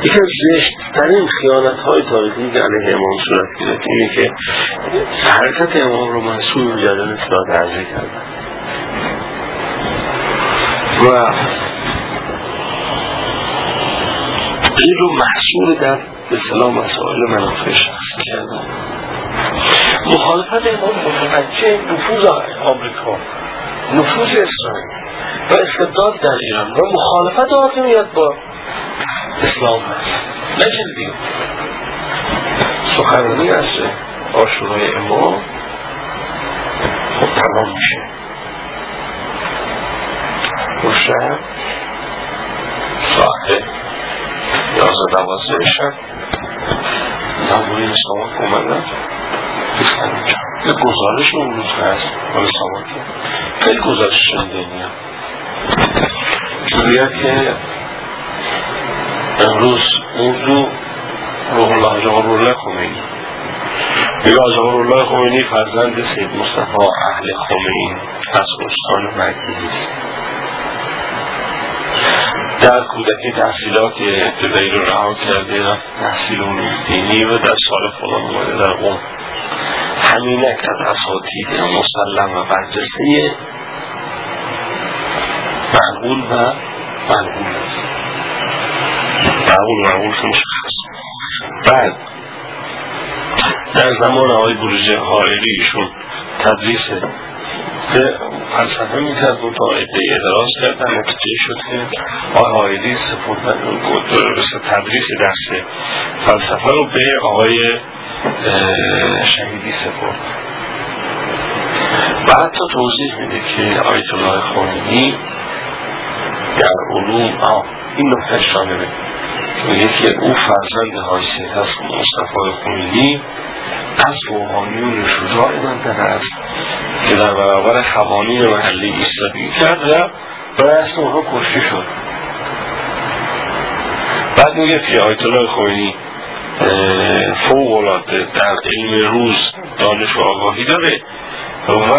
یکی از زشت‌ترین خیانت‌های تاریخی که علیه امام صورت گرفت اینه که حرکت امام رو محصول جریان اصلاح عرضی کردن و این رو محصول در به اصطلاح مسائل منافع شخصی کردن. مخالفت امام متوجه نفوذ آمریکا، نفوذ اسرائیل و استبداد در ایران و مخالفت حاکمیت با اسلام هست. نه چیز دیگه. سخنرانی از عاشورای امام خب تمام میشه. اون شب ساعت 11-12 شب نموری سامان اومدن یه گزارش اون روز هست مال سامان که خیلی گزارش شنیدنی هم جوریه که امروز موضوع روح الله جوهرالله خمینی میگه جوهرالله خمینی فرزند سید مصطفی اهل خمینی از استان مکه در کودکی تحصیلات ابتدایی رو رها کرده رفت تحصیل علوم دینی و در سال فلان اومده در قم همینک از اساتید مسلم و برجسته معقول و منقول است. معقول که مشخص. بعد در زمان آقای بروجه حائری ایشون تدریس فلسفه میکرد و تا ادعای اعتراض کردن نتیجه شد که آقای حائری تدریس درس فلسفه رو به آقای شهیدی سپرد. بعد تا توضیح میده که آیت الله خمینی در علوم این نکته شامله میگه که او فرزند حیثیت هست مصطفی خمینی از روحانیون شجاع منطقه است که در برابر قوانین محلی ایستادگی کرد و برای اونها کشته شد. بعد میگه که آیت الله خمینی فوق العاده در علم روز دانش و آگاهی داره و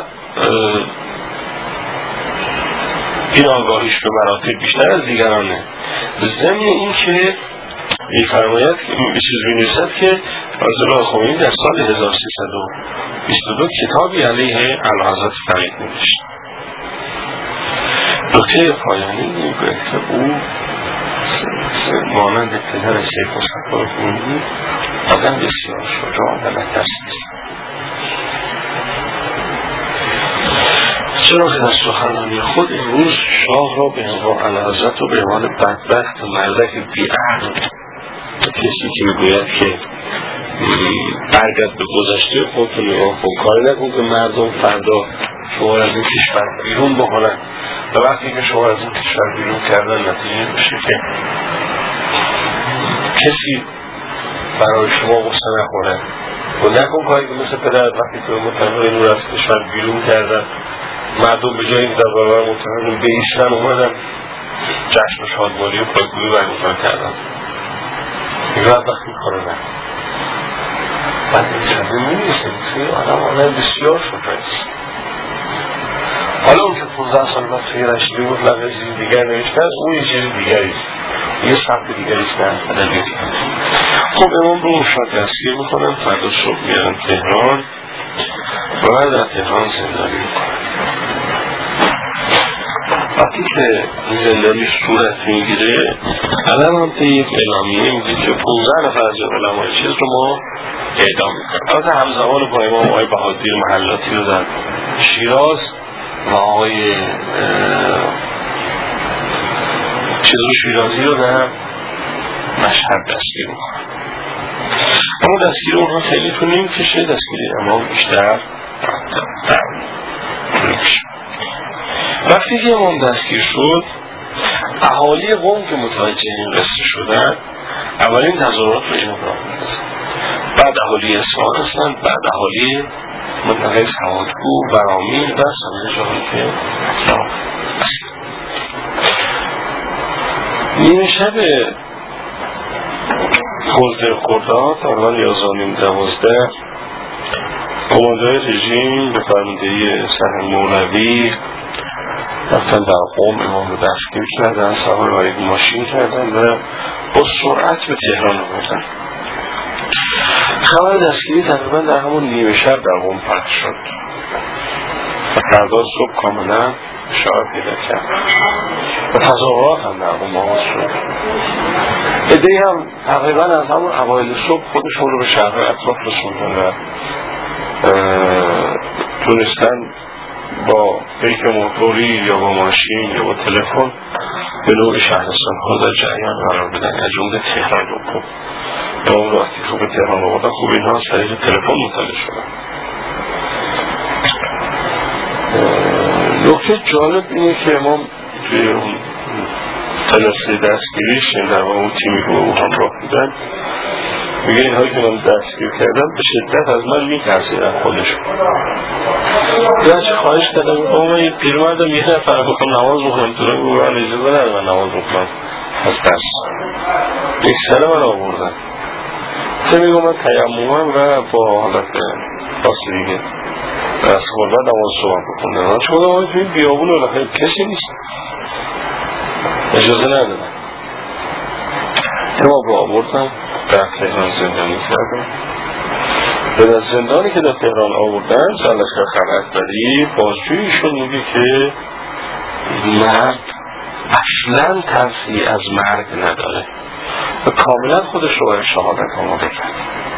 این آگاهیش به مراتب بیشتر از دیگرانه. ضمن این که می‌فرماید که می‌نویسد که آیت الله خمینی در سال 1322 کتابی علیه اعلیحضرت فرید نوشت. نکته پایانی این که او مانند پدر سید مصطفی خمینی آدم بسیار شجاع و مترسی چرا که در سخنرانی خود امروز شاه را به عنوان اعلیحضرت و به عنوان بدبخت و مردک بی‌عقل کسی که میگوید که برگرد به گذشته خودتو نگاه کن، کاری نکن که مردم فردا شما از این کشور بیرون بکنن و وقتی که شما از این کشور بیرون کردن نتیجه بشه که کسی برای شما غصه نکنه و نکن کاری که مثل پدر وقتی که متحده نور از کشور بیرون کردن مردم به جای این در برابر متحده به ایستن اومدن جشن و شادمانی و پایگویی برگزار کردن. این وقتی کارو نکن بعد این شده می‌نویسه که آدم بسیار شجاعیست. حالا اون که 15 سال بعد توی رشدی مطلق یه چیز دیگر نوشته است اون یه چیز دیگریست، یه سبک دیگریست نه ادبیاتی. خب امام رو شاید دستگیر میکنن، فردا صبح میارن تهران و در تهران زندانی میکنن. وقتی که این زندانی صورت میگیره الان هم که یک اعلامیه میگه که 15 نفر از علمای چیز رو ما اعدام میکنن. البته همزمان با امام آقای بهادر محلاتی رو در شیراز و آقای چیز رو شیرازی رو در مشهد دستگیر میکنن. اما دستگیر اونها خیلی تو نمیکشه، دستگیری امام بیشتر نمیکشه. وقتی که امام دستگیر شد اهالی قم که متوجه این قصه شدن اولین تظاهرات رو این راه می‌اندازن، بعد اهالی اصفهان هستن، بعد اهالی منطقه سوادکو و رامین و سایر جاهایی که نیمه شب خرداد آنان 11:12 قماندان رژیم به فرماندهی سهل مولوی رفتن در قم امام رو دستگیر کردن، سوار بر یک ماشین کردن و با سرعت به تهران آوردن. خبر دستگیری تقریبا در همون نیمه شب در قم پخش شد و فردا صبح کاملا اشاره پیدا کرد و تظاهرات هم در قم آغاز شد. عده‌ای هم تقریبا از همون اوایل صبح خودشون رو به شهر اطراف رسوندن و تونستن با پیک موتوری یا با ماشین یا با تلفن به نوع شهرستان ها در جریان قرار بدن، از جمله تهران رو کن یا اون وقتی که به تهران رو بودن خوب اینها از طریق تلفن مطلع شدن. نکته جالب اینه که امام توی اون جلسه دستگیریش در اون تیمی رو همراه بودن میگه اینهایی که من دستگیر کردم به شدت از من میترسیدن خودشون. خواهش کردم من یه پیرمردم یه نفر بکنم نماز بکنم دورم بگوان اجازه ندارم من نماز بکنم از ترس یک سره من آوردن چه میگم من تیمومم و با حالت باسی دیگه از خورده نماز صبح بکنم چه بودم آنی توی بیابون و خیلی کسی نیست اجازه ندارم که ما با آوردم در تهران زندانی کردم و در زندانی که در تهران آوردن سالشکر خلعتبری بازجویشون میگه که مرد اصلا ترسی از مرگ نداره و کاملا خودش رو برای شهادت آماده کرد.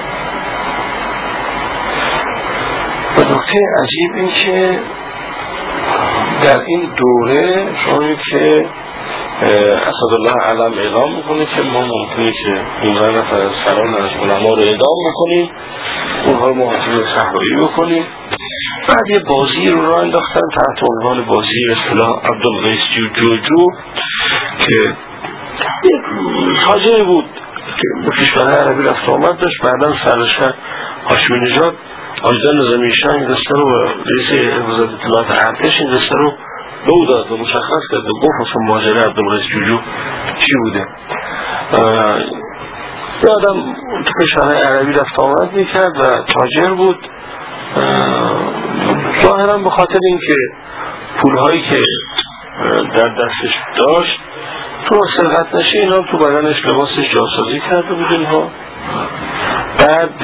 و نکته عجیب این که در این دوره شما که اسدالله علم اعلام میکنه که ما ممکنه که 15 نفر از سران از علما رو اعدام بکنیم، اونها رو محاکمه صحرایی بکنیم. بعد یه بازی رو راه انداختن تحت عنوان بازی اصطلاح عبدالقیس جوجو که یک تاجر بود که به کشور عربی رفت آمد داشت. بعدا سرشکر هاشمی نژاد آجدان نظامی شاه این دسته رو و رئیس حفاظت اطلاعات ارتش این دسته رو دو داد و مشخص کرد و گفت اصلا ماجرای عبدالقیس جوجو چی بوده. یه آدم تو کشورهای عربی رفت آمد میکرد و تاجر بود، ظاهرا به خاطر اینکه پولهایی که در دستش داشت تو سرقت نشه اینا تو بدنش لباسش جاسازی کرده بود اینها. بعد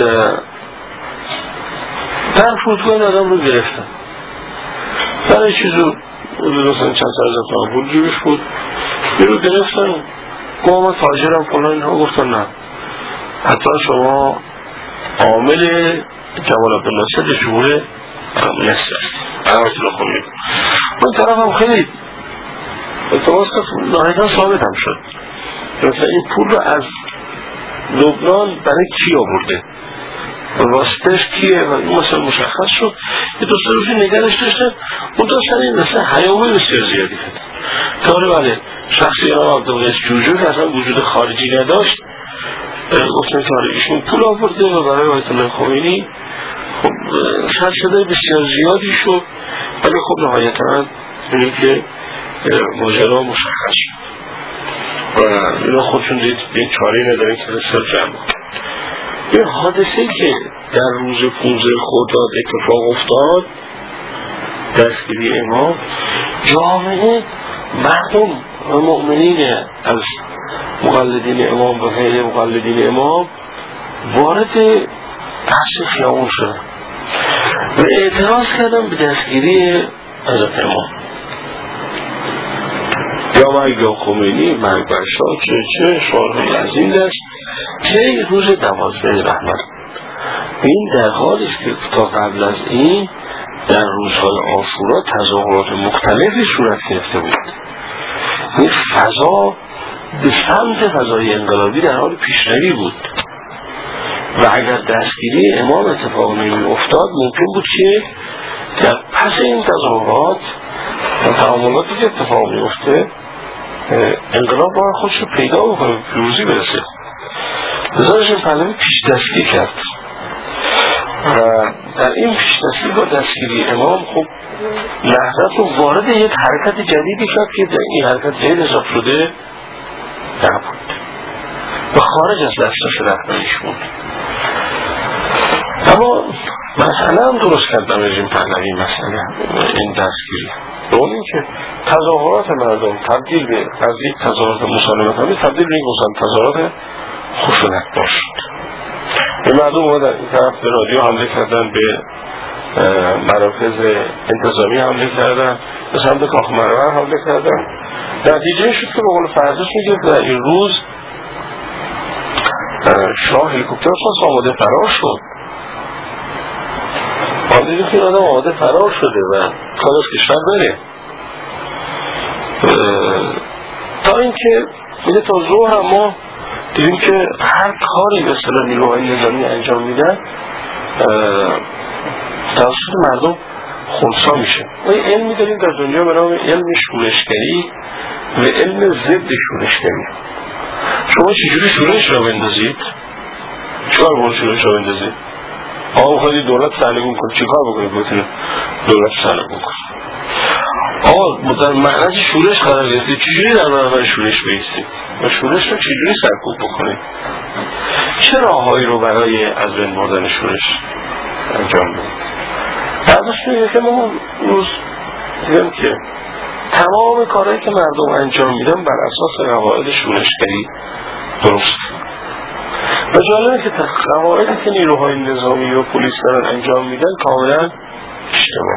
در فرودگاه این آدم رو گرفتن برای چیزو مثلا چند سر زفتان پول جویش بود یه رو گرفتن گوه من تاجرم فلان اینها گفتن نه حتی شما عامل جمال عبدالناصر جمهور مصر هست اون طرف هم خیلی التماس که نهایتا ثابت هم شد مثلا این پول رو از لبنان برای کی آورده واسطش کیه و این مثلا مشخص شد. یه دوست روزی نگرش داشتن اون داشتن این مثلا حیامه بسیار زیادی کرد که بله شخصی ها عبدالقیس جوجو که اصلا وجود خارجی نداشت گفتن که ایشون پول آورده و برای آیت الله خمینی خب سرسده بسیار زیادی شد ولی خب نهایتا اینه که ماجرا مشخص شد و اینا خودشون دید این چاری ندارن که سر جمع یه حادثه که در روز 15 خرداد اتفاق افتاد دستگیری امام جامعه مردم و مؤمنین از مقلدین امام و غیر مقلدین امام وارد بحث خیابون شدن و اعتراض کردن به دستگیری حضرت امام یا مرگ یا خمینی مرگ بر شاه چه شعارهای از این دست که روز 12 رحمت. این در حالی است که تا قبل از این در روزهای عاشورا تظاهرات مختلفی صورت گرفته بود. این فضا به سمت فضای انقلابی در حال پیشروی بود و اگر دستگیری امام اتفاق نمی افتاد ممکن بود که در پس این تظاهرات و تعاملاتی که اتفاق می افته انقلاب باید خودش رو پیدا بکنه پیروزی برسه. لذارش این پهلوی پیش دستی کرد و در این پیش دستی با دستگیری امام خب نهضت رو وارد یک حرکت جدیدی کرد که در این حرکت جدید حساب شده نبود و خارج از دستش رهبریش بود. اما مسئله هم درست کردن رژیم پهلوی، مسئله این دستگیری به اون این که تظاهرات مردم تبدیل به از یک تظاهرات مسالمت آمیز تبدیل به یک تظاهرات خشونتبار شد. این مردم اومدن این طرف به رادیو حمله کردن، به مراکز انتظامی حمله کردن، به سمت کاخ مرور حمله کردن. نتیجه شد که به قول فرزش میگه در این روز شاه هلیکوپتر خواست آماده فرار شد. دیدیم که این آدم آماده فرار شده و کار از کشور بره، تا اینکه میگه تا ظهر ما دیدیم که هر کاری به اصطلاح نیروهای نظامی انجام میدن توسط مردم خنثی میشه. ما یه علمی داریم در دنیا به نام علم شورشگری و علم ضد شورشگری. شما چجوری شورش را بندازید؟ چیکار باید شورش را بندازید؟ آقا میخواید دولت سرنگون کنید، چیکار بکنید بتونه دولت سرنگون کنید؟ آقا در معرض شورش قرار گرفتید، چجوری در برابر شورش بایستید و شورش رو چجوری سرکوب بکنید؟ چه راههایی رو برای از بین بردن شورش انجام بدید؟ بعدش میگه که ما روز دیدم که تمام کارهایی که مردم انجام میدن بر اساس قواعد شورشگری درست و جالبه که قواعدی که نیروهای نظامی و پلیس دارن انجام میدن کاملا اشتباه.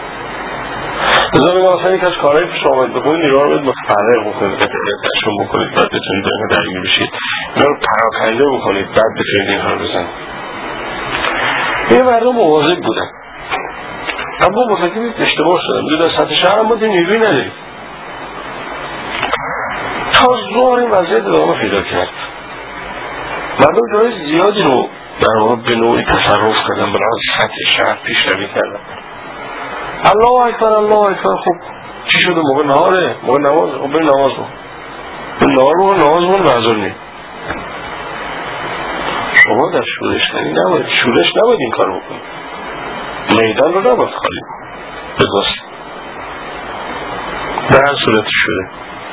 نظامی مثلا یک از کارهایی پیش آمد بکنید نیروها رو متفرق بکنید، قطعشون بکنید، بعد بتونید درگیر بشید، اینا رو پراکنده بکنید، بعد بتونید این کار بزنید. این مردم مواظب بودن، اما متوجه اشتباه شدن. میگه در سطح شهر ما دیگه نیرویی نداریم. تا ظهر این وضعیت ادامه پیدا کرد. مردم جای زیادی رو در واقع به نوعی تصرف کردن، برای سطح شهر پیشروی کردن. الله اکبر الله اکبر. خب چی شده؟ موقع نهاره، موقع نماز، خب بریم نماز رو نماز معذور نیم. شما در شورشگری نباید، شورش نباید این کار بکنید، میدان رو نباید خالی بگذارید. در هر صورت شده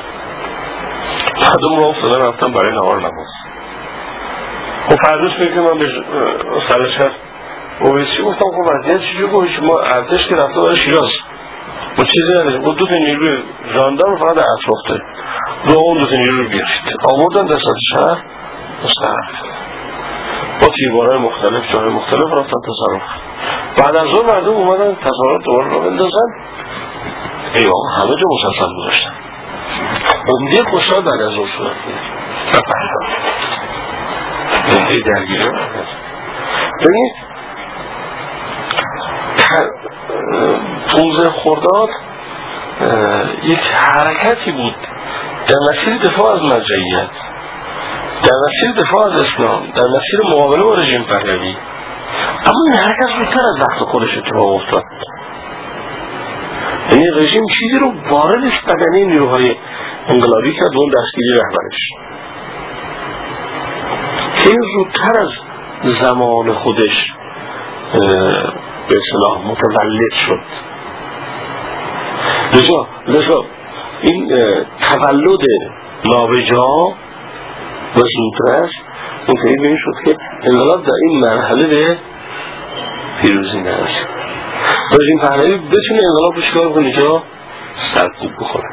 مردم رو افتادن رفتن برای نهار نماز. خب فردوس میگه که من به سلشت اویسی گفتم خب وضعیت چیزی گوش ما ارتش که رفته برای شیراز ما چیزی نداریم، با دو تا نیروی ژاندارم فقط اطراف داریم، رو اون دو تا نیروی رو بیارید آوردن در سطح شهر مستحرف با تیربارهای مختلف جاهای مختلف رفتن تصرف. بعد از اون مردم اومدن تظاهرات دوباره را بندازن، ای آقا همه جا مسلسل گذاشتن. عمده خوشحال بعد از اون صورت عمده درگیره ببینید 15 خرداد یک حرکتی بود در مسیر دفاع از مرجعیت، در مسیر دفاع از اسلام، در مسیر مقابله با رژیم پهلوی، اما این حرکت زودتر از وقت خودش اتفاق افتاد. یعنی رژیم چیزی رو وارد بدنه نیروهای انقلابی کرد و اون دستگیری رهبرش که این زودتر از زمان خودش به اصطلاح متولد شد. لذا این تولد نابجا و زودرس منتهی به این شد که انقلاب در این مرحله به پیروزی نرسید. رژیم پهلوی بتونه انقلاب رو شکار کنه جا سرکوب بخوره.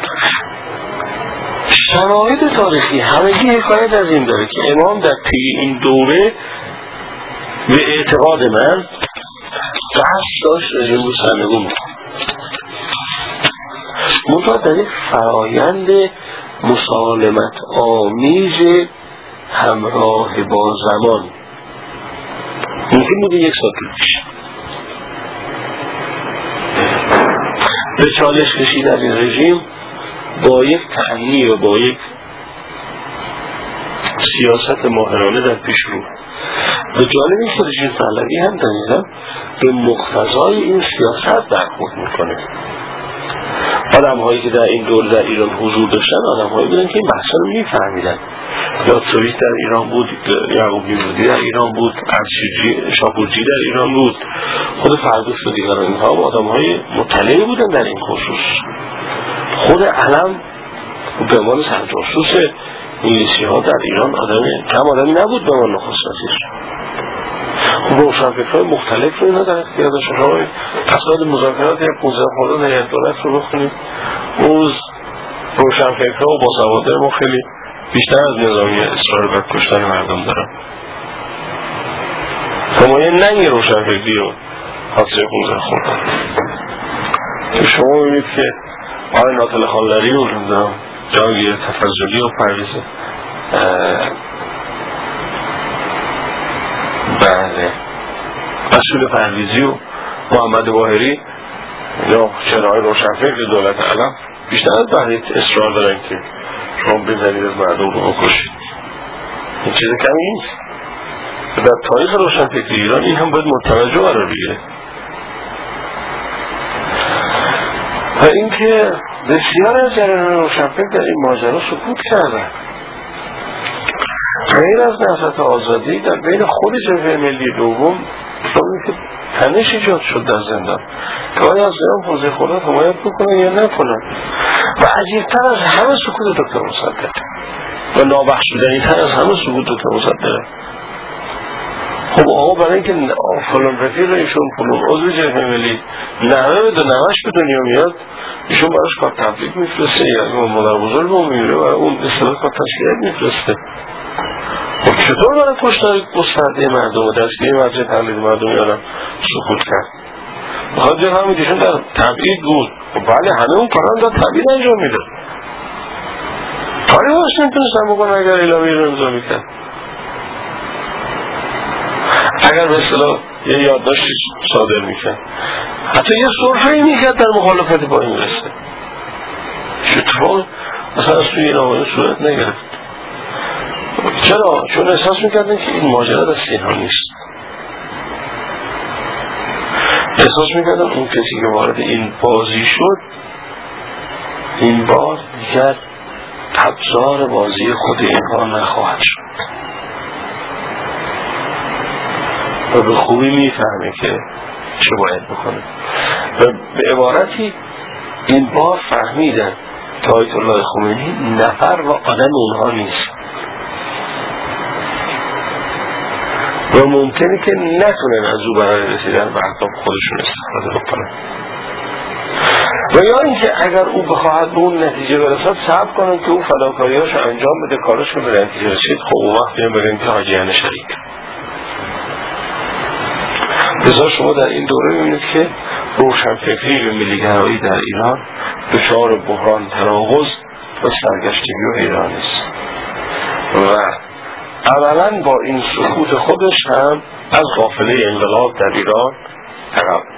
شرایط تاریخی همگی حکایت از این داره که امام در طی این دوره به اعتقاد من قصد داشت رژیم رو سرنگون بکنه، منتها در یک فرایند مسالمت آمیز همراه با زمان ممکن بوده 1 سال طول بشه. به چالش کشید از این رژیم با یک تعنی و با یک سیاست ماهرانه در پیش رو. و جالب این که رژیم پهلوی هم دقیقا به مقتضای این سیاست برخورد میکنه. آدم هایی که در این دور در ایران حضور داشتن آدم هایی بودن که این بحثا رو میفهمیدن. یادسویی در ایران بود، یعقوب نیمرودی در ایران بود، شاپورجی در ایران بود، خود فردوس و دیگران، اینها آدم های مطلعی بودن در این خصوص. خود علم به عنوان سرجاسوس انگلیسی ها در ایران کم آدمی نبود به عنوان نخست وزیر. روشنفکرهای مختلف رو اینا در اختیار داشتن. شما اسناد مذاکرات 15 خرداد هیئت دولت رو بخونید، اون روشنفکرها و باسوادای ما خیلی بیشتر از نظامی اصرار بر کشتن مردم دارن. شما یه ننگ روشنفکری رو حادثه 15 خرداد که شما ببینید که آقای ناتل خانلری رو جنگی تفضلی و پرویز بله مسئول پرویزی و محمد باهری یا چهره‌های روشنفکر دولت علم بیشتر از بحث اصرار دارن که شما بزنید از مردم رو بکشید. این چیز کمی نیست. در تاریخ روشنفکری ایران این هم باید متوجه قرار بگیره. و اینکه بسیار از جریان‌های روشنفکر در این ماجرا سکوت کردن. غیر از نهضت آزادی در بین خود جبهه ملی دوم شما که تنش ایجاد شد در زندان که آیا از زیان 15 خرداد حمایت بکنن یا نکنن. و عجیبتر از همه سکوت دکتر مصدق و نابخشودنی‌تر از همه سکوت دکتر مصدق. خب آقا برای اینکه فلان رفیق ایشون فلان عضو جبهه ملی نوش به دنیا میاد، ایشون براش کارت تبریک میفرسته یا مادر بزرگ رو میبره و اون اصطلاح کارت تسلیت میفرسته. خب چطور برای کشتار گسترده مردم و دستگیری مرجع تقلید مردم یادم سکوت کرد؟ بخواد جب همین ایشون در تبعید بود. خب بله همه اون کاران در تبعید انجام میده. کاری باش نمیتونستن بکنن اگر اعلامیه رو امضا میکرد. اگر به اصطلاح یه یادداشتی صادر میکرد، حتی یه صرفه‌ای میکرد در مخالفت با این رسته. چطور مثلا از توی این آقایون صورت نگرفت؟ چرا؟ چون احساس میکردن که این ماجرا دست اینها نیست. احساس میکردن اون کسی که وارد این بازی شد این بار دیگر ابزار بازی خود اینها نخواهد شد و به خوبی میفهمه که چه باید بکنه. و به عبارتی این بار فهمیدن که آیت الله خمینی نفر و آدم اونها نیست و ممکنه که نتونن از او برای رسیدن به اهداف خودشون استفاده بکنن. و یا اینکه اگر او بخواهد به اون نتیجه برسد صبر کنن که او فداکاریاشو انجام بده، کارشو به نتیجه رسید، خب اون وقت بیان بریم که حاجیان شریک. لذا شما در این دوره می‌بینید که روشنفکری و ملیگرایی در ایران دچار بحران، تناقض و سرگشتگی و حیرانی است و اولا با این سکوت خودش هم از قافله انقلاب در ایران عقب